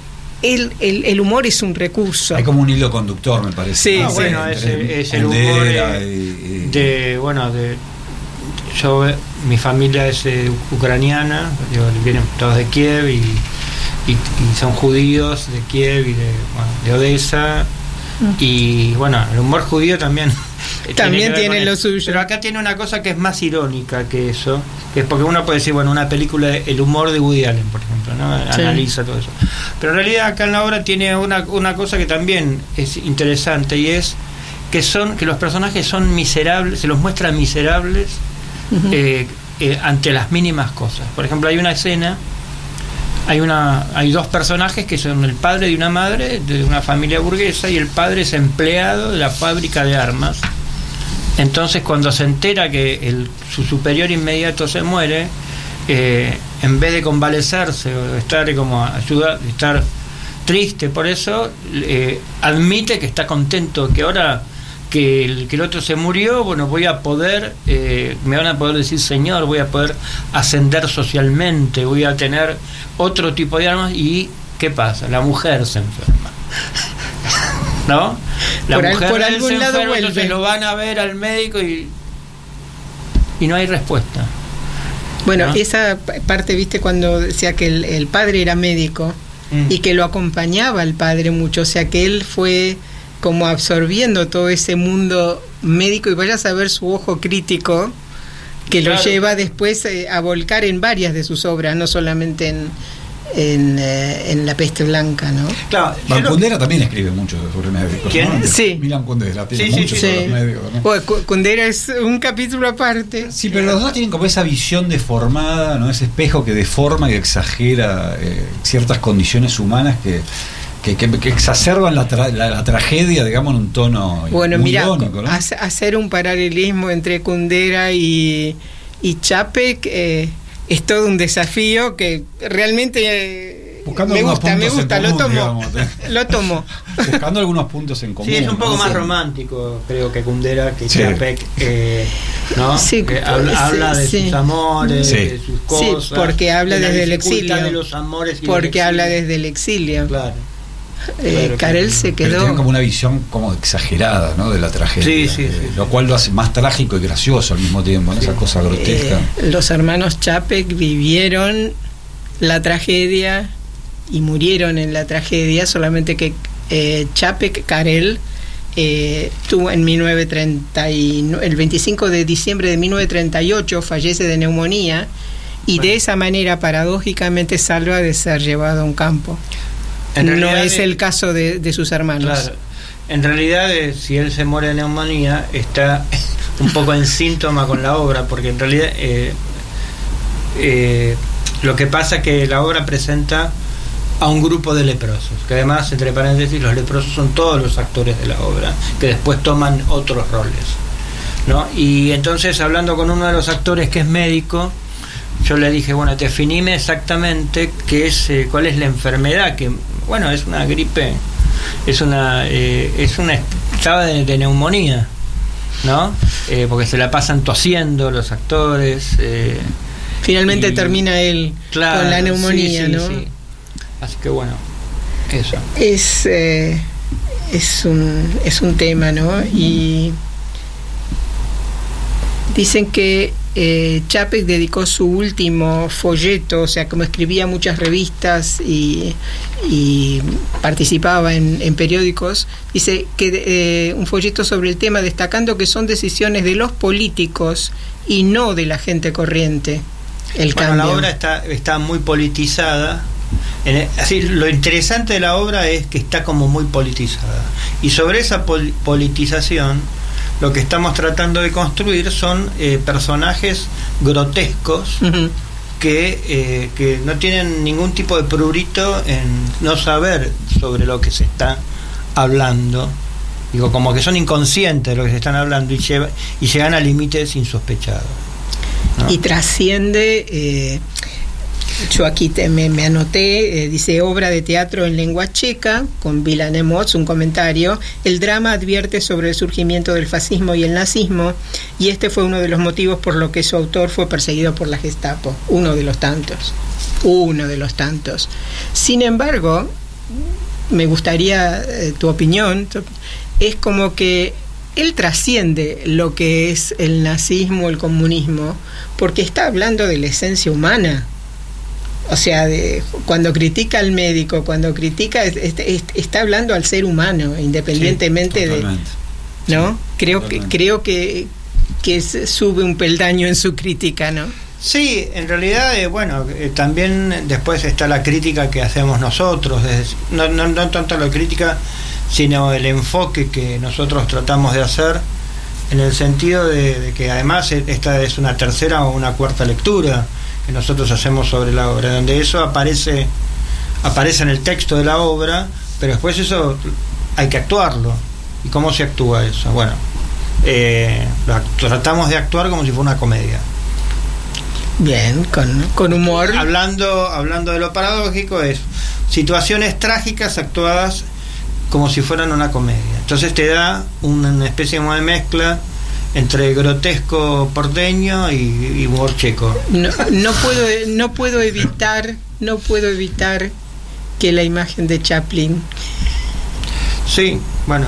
El humor es un recurso. Hay como un hilo conductor, me parece. Sí, bueno, es el humor mi familia es ucraniana, vienen todos de Kiev y son judíos de Kiev y de Odessa, y bueno, el humor judío también tiene lo suyo. Pero acá tiene una cosa que es más irónica que eso, que es porque uno puede decir, bueno, una película, el humor de Woody Allen, por ejemplo, ¿no? Sí. Analiza todo eso, pero en realidad acá en la obra tiene una cosa que también es interesante, y es que los personajes son miserables, se los muestra miserables ante las mínimas cosas. Por ejemplo, hay una escena, hay dos personajes que son el padre de una madre de una familia burguesa, y el padre es empleado de la fábrica de armas. Entonces, cuando se entera que su superior inmediato se muere, en vez de convalecerse o estar como estar triste por eso, admite que está contento, que ahora que el otro se murió, bueno, voy a poder, me van a poder decir señor, voy a poder ascender socialmente, voy a tener otro tipo de armas. Y ¿qué pasa? La mujer se enferma, ¿no? La mujer por algún se lado enferma, entonces vuelve. lo van a ver al médico y no hay respuesta. Bueno, ¿no? esa parte, viste, cuando decía que el padre era médico y que lo acompañaba el padre mucho, o sea que él fue como absorbiendo todo ese mundo médico, y vaya a saber su ojo crítico que Claro. lo lleva después a volcar en varias de sus obras, no solamente en La Peste Blanca, ¿no? Claro, Kundera también escribe mucho sobre médicos. ¿Quién? ¿no? Sí. Milan Kundera tiene Sí, mucho sí, sobre sí. los médicos, ¿no? Bueno, Kundera es un capítulo aparte. Sí, pero los dos tienen como esa visión deformada, ¿no? Ese espejo que deforma y exagera ciertas condiciones humanas que exacerban la tragedia, digamos, en un tono Bueno, muy mira, irónico, ¿no? hacer un paralelismo entre Kundera y Čapek es todo un desafío que realmente Buscando me algunos gusta, puntos en lo común, tomo, digamos. lo tomo. Buscando algunos puntos en común. sí, es un poco ¿no? más Sí. romántico, creo, que Kundera, que Sí. Čapek, ¿no? Sí, Habla de sí. sus amores, Sí. de sus cosas. Sí, porque habla de la desde el dificultad exilio. de los amores y Porque del habla exilio. desde el exilio. Claro. Claro, Karel claro. se Pero quedó. tienen como una visión como exagerada, ¿no? De la tragedia. Sí, sí, sí. Lo cual lo hace más trágico y gracioso al mismo tiempo, ¿no? Esa cosa grotesca. Los hermanos Čapek vivieron la tragedia y murieron en la tragedia, solamente que Čapek, Karel, tuvo en 1939, el 25 de diciembre de 1938 fallece de neumonía, y Bueno. de esa manera paradójicamente salva de ser llevado a un campo. En No realidad, es el caso de sus hermanos. Claro. En realidad, si él se muere de neumonía, está un poco en síntoma con la obra, porque en realidad lo que pasa es que la obra presenta a un grupo de leprosos, que además, entre paréntesis, los leprosos son todos los actores de la obra, que después toman otros roles, ¿no? Y entonces, hablando con uno de los actores que es médico, yo le dije, bueno, definime exactamente qué es, cuál es la enfermedad, que, bueno, es una gripe, es una estaba de neumonía, ¿no? Porque se la pasan tosiendo los actores. Finalmente y- termina él Claro, con la neumonía, sí, sí, ¿no? sí. Así que bueno, eso. Es un tema, ¿no? Y dicen que Čapek dedicó su último folleto, o sea, como escribía muchas revistas y participaba en periódicos, dice que un folleto sobre el tema, destacando que son decisiones de los políticos y no de la gente corriente. El Bueno, cambio. la obra está muy politizada. Así, lo interesante de la obra es que está como muy politizada. Y sobre esa politización, lo que estamos tratando de construir son personajes grotescos Ujú. que no tienen ningún tipo de prurito en no saber sobre lo que se está hablando. Digo, como que son inconscientes de lo que se están hablando y llegan a límites insospechados, ¿no? Y trasciende, yo aquí me anoté, dice obra de teatro en lengua checa, con Vila Nemots, un comentario. El drama advierte sobre el surgimiento del fascismo y el nazismo, y este fue uno de los motivos por lo que su autor fue perseguido por la Gestapo, uno de los tantos. Sin embargo, me gustaría tu opinión. Es como que él trasciende lo que es el nazismo, el comunismo, porque está hablando de la esencia humana. O sea, cuando critica al médico, cuando critica, está hablando al ser humano, independientemente Sí, de, totalmente. ¿no? Sí, Creo que sube un peldaño en su crítica, ¿no? Sí, en realidad, también después está la crítica que hacemos nosotros, no tanto la crítica, sino el enfoque que nosotros tratamos de hacer, en el sentido de que además esta es una tercera o una cuarta lectura que nosotros hacemos sobre la obra, donde eso aparece en el texto de la obra, pero después eso hay que actuarlo. ¿Y cómo se actúa eso? Bueno, tratamos de actuar como si fuera una comedia. Bien, con humor. Hablando de lo paradójico, es situaciones trágicas actuadas como si fueran una comedia. Entonces te da una especie de mezcla entre grotesco porteño y humor checo. No puedo evitar que la imagen de Chaplin. Sí, bueno.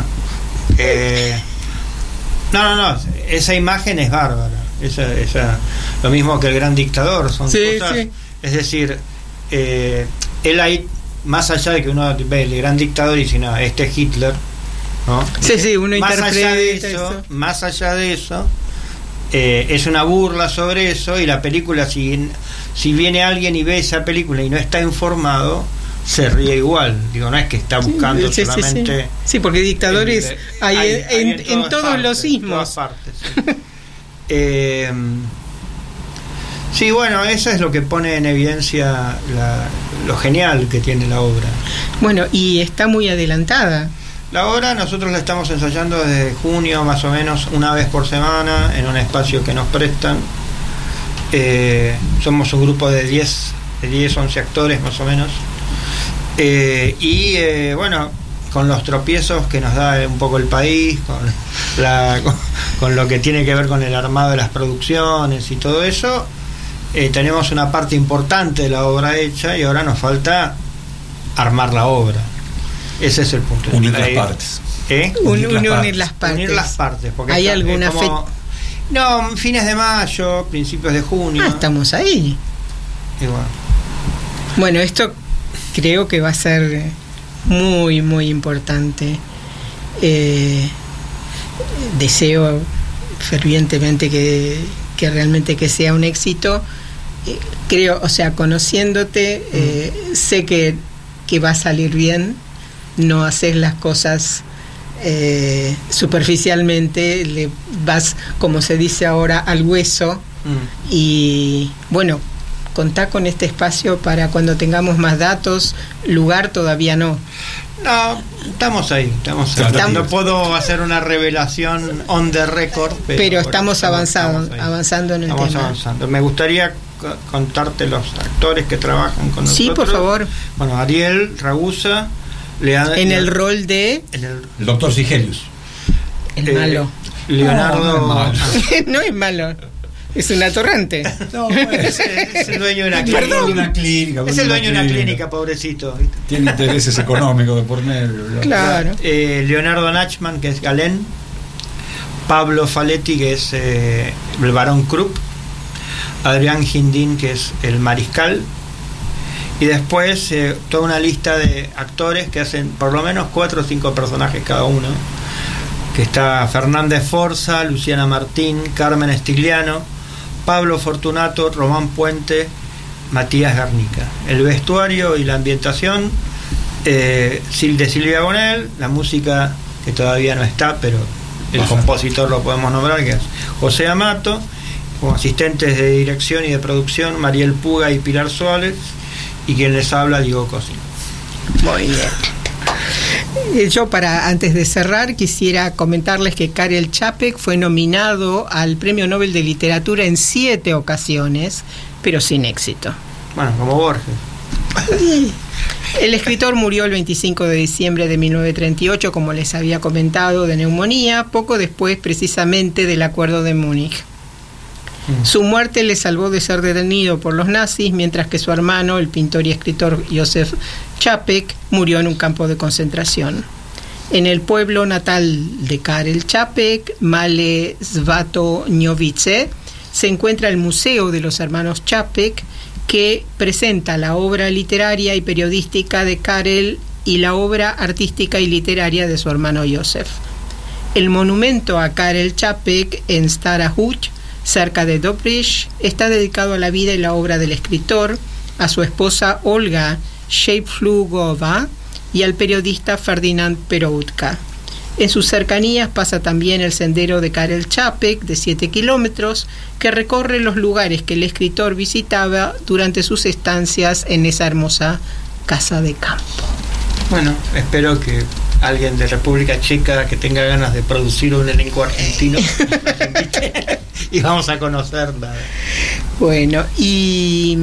No, esa imagen es bárbara. Esa, lo mismo que el gran dictador, son cosas. Sí. Es decir, él ahí, más allá de que uno ve el gran dictador y dice, no, este es Hitler, ¿no? Sí, uno más interpreta allá de eso, es una burla sobre eso, y la película, si viene alguien y ve esa película y no está informado, se ríe igual. Digo, no es que está buscando solamente. Sí, porque dictadores hay en todos partes, los sismos. En todas partes, sí. Sí, bueno, eso es lo que pone en evidencia lo genial que tiene la obra. Bueno, y está muy adelantada. La obra nosotros la estamos ensayando desde junio, más o menos, una vez por semana, en un espacio que nos prestan. Somos un grupo de 10, 11 actores, más o menos. Bueno, con los tropiezos que nos da un poco el país, con lo que tiene que ver con el armado de las producciones y todo eso, tenemos una parte importante de la obra hecha y ahora nos falta armar la obra. Ese es el punto. Unir las partes. Unir las partes. Unir las partes. Porque ¿hay alguna fecha? No, fines de mayo, principios de junio. Estamos ahí. Igual. Bueno, esto creo que va a ser muy, muy importante. Deseo fervientemente que realmente que sea un éxito. Creo, o sea, conociéndote, sé que va a salir bien. No haces las cosas superficialmente, le vas, como se dice ahora, al hueso. Y bueno, contá con este espacio para cuando tengamos más datos. Lugar todavía no. No, estamos ahí. No puedo hacer una revelación on the record, pero estamos avanzando en el tema. Avanzando. Me gustaría contarte los actores que trabajan con nosotros. Sí, por favor. Bueno, Ariel Ragusa, en el rol de el doctor Sigelius, el malo. Leonardo no es malo. Es un atorrante. No, es el dueño de una clínica. Es el dueño de una clínica, pobrecito. Tiene intereses económicos de por medio. Claro. Leonardo Nachman, que es Galén. Pablo Faletti, que es el barón Krupp. Adrián Gindín, que es el mariscal. Y después toda una lista de actores que hacen por lo menos 4 o 5 personajes cada uno. Que está Fernández Forza, Luciana Martín, Carmen Estigliano, Pablo Fortunato, Román Puente, Matías Garnica. El vestuario y la ambientación de Silvia Bonel, la música que todavía no está, pero el compositor lo podemos nombrar, que es José Amato, como asistentes de dirección y de producción, Mariel Puga y Pilar Suárez, y quien les habla, Diego Cosín. Muy bien. Yo, antes de cerrar, quisiera comentarles que Karel Čapek fue nominado al Premio Nobel de Literatura en 7 ocasiones, pero sin éxito. Bueno, como Borges. El escritor murió el 25 de diciembre de 1938, como les había comentado, de neumonía, poco después precisamente del Acuerdo de Múnich. Su muerte le salvó de ser detenido por los nazis, mientras que su hermano, el pintor y escritor Józef Čapek, murió en un campo de concentración. En el pueblo natal de Karel Čapek, Malé Svatoňovice, se encuentra el Museo de los Hermanos Čapek, que presenta la obra literaria y periodística de Karel y la obra artística y literaria de su hermano Józef. El monumento a Karel Čapek en Stara Huť, cerca de Dobrich, está dedicado a la vida y la obra del escritor, a su esposa Olga Sheyflugova y al periodista Ferdinand Peroutka. En sus cercanías pasa también el sendero de Karel Čapek, de 7 kilómetros, que recorre los lugares que el escritor visitaba durante sus estancias en esa hermosa casa de campo. Bueno, espero que alguien de República Checa que tenga ganas de producir un elenco argentino, y vamos a conocerla. Bueno, y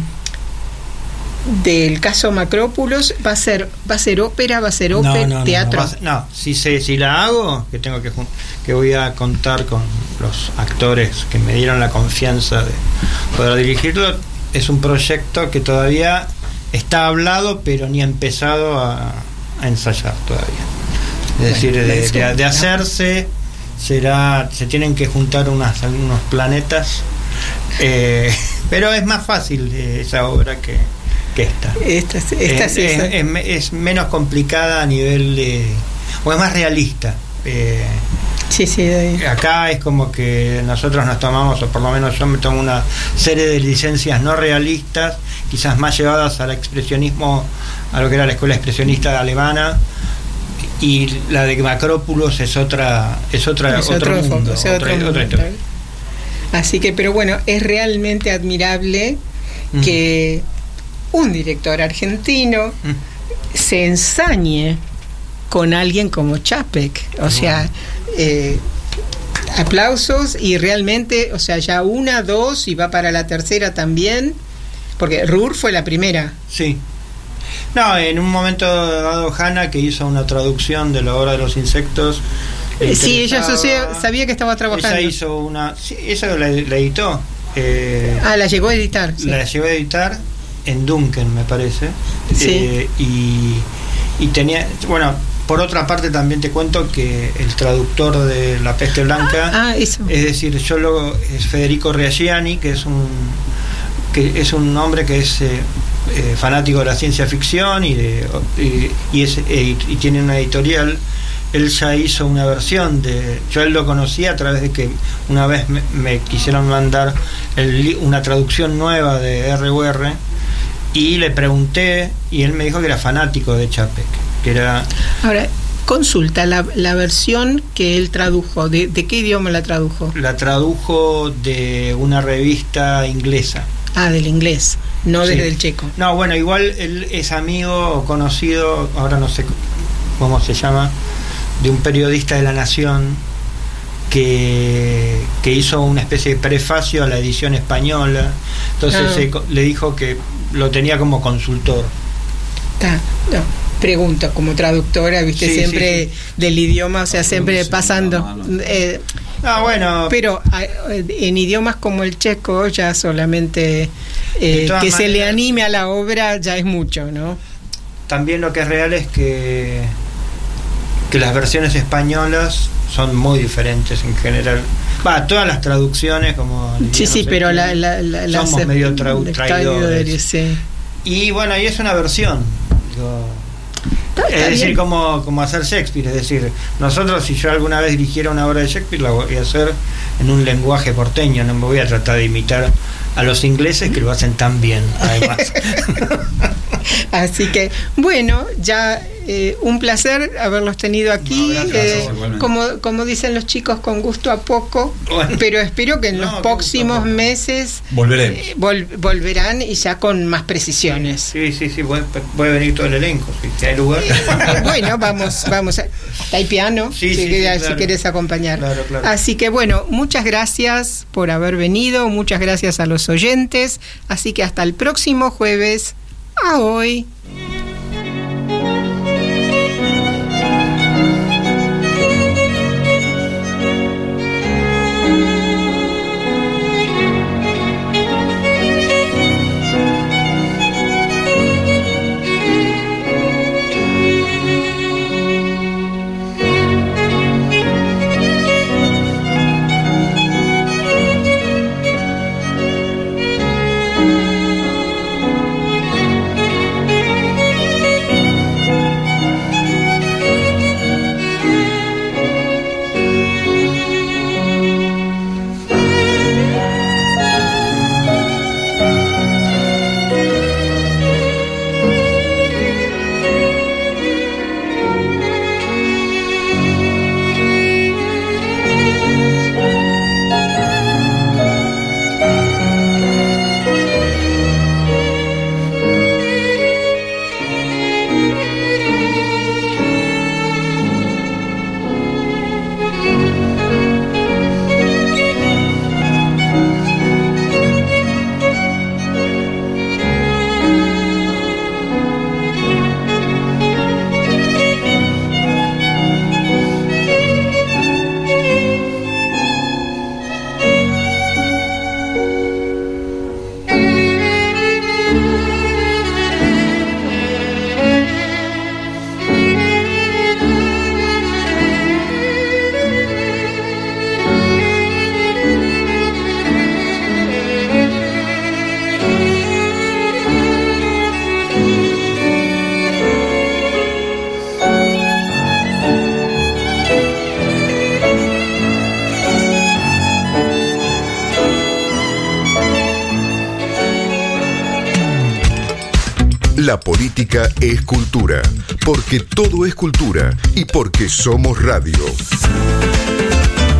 del caso Macrópulos, ¿va a ser ópera, teatro? Si la hago, que voy a contar con los actores que me dieron la confianza de poder dirigirlo. Es un proyecto que todavía está hablado, pero ni ha empezado a ensayar todavía. Es decir, de hacerse, se tienen que juntar unos planetas, pero es más fácil esa obra que esta. Es menos complicada a nivel o es más realista. Acá es como que nosotros nos tomamos, o por lo menos yo me tomo una serie de licencias no realistas, quizás más llevadas al expresionismo, a lo que era la escuela expresionista alemana, y la de Macrópulos es otro mundo, otra historia. Así que, pero bueno, es realmente admirable que un director argentino se ensañe con alguien como Čapek, o sea, aplausos, y realmente, o sea, ya 1, 2 y va para la tercera también, porque Ruhr fue la primera. Sí. No, en un momento dado Hanna, que hizo una traducción de la obra de los insectos. Sí, ella sabía que estaba trabajando. Ella hizo una... Sí, esa la editó. La llegó a editar. Sí. La llegó a editar en Duncan, me parece. Sí. Y tenía... Bueno, por otra parte también te cuento que el traductor de La Peste Blanca... eso. Es decir, es Federico Reaggiani, que es un hombre que es... fanático de la ciencia ficción y tiene una editorial. Él ya hizo una versión yo él lo conocía a través de que una vez me quisieron mandar una traducción nueva de R.U.R. y le pregunté y él me dijo que era fanático de Čapek, que era... Ahora, consulta, la versión que él tradujo, ¿de qué idioma la tradujo? La tradujo de una revista inglesa. Del inglés, no Sí. desde el checo. No, bueno, igual él es amigo o conocido, ahora no sé cómo se llama, de un periodista de La Nación que hizo una especie de prefacio a la edición española. Entonces le dijo que lo tenía como consultor. Pregunto, como traductora, viste, Sí, siempre sí. del idioma, o sea, siempre pasando. Bueno, pero en idiomas como el checo ya solamente que se le anime a la obra ya es mucho, ¿no? También lo que es real es que las versiones españolas son muy diferentes en general. Todas las traducciones, como... Pero somos medio traidores. Sí. Y bueno, y es una versión. Es decir, como hacer Shakespeare. Es decir, nosotros, si yo alguna vez dirigiera una obra de Shakespeare, la voy a hacer en un lenguaje porteño. No me voy a tratar de imitar a los ingleses, que lo hacen tan bien, además. Así que, bueno, ya un placer haberlos tenido aquí. Como dicen los chicos, con gusto a poco. Bueno, pero espero que en los próximos meses volverán y ya con más precisiones. Sí, puede venir todo el elenco, si hay lugar. Bueno, vamos hay piano, si querés acompañar. Claro. Así que bueno, muchas gracias por haber venido, muchas gracias a los oyentes, así que hasta el próximo jueves. A hoy. La política es cultura, porque todo es cultura y porque somos radio.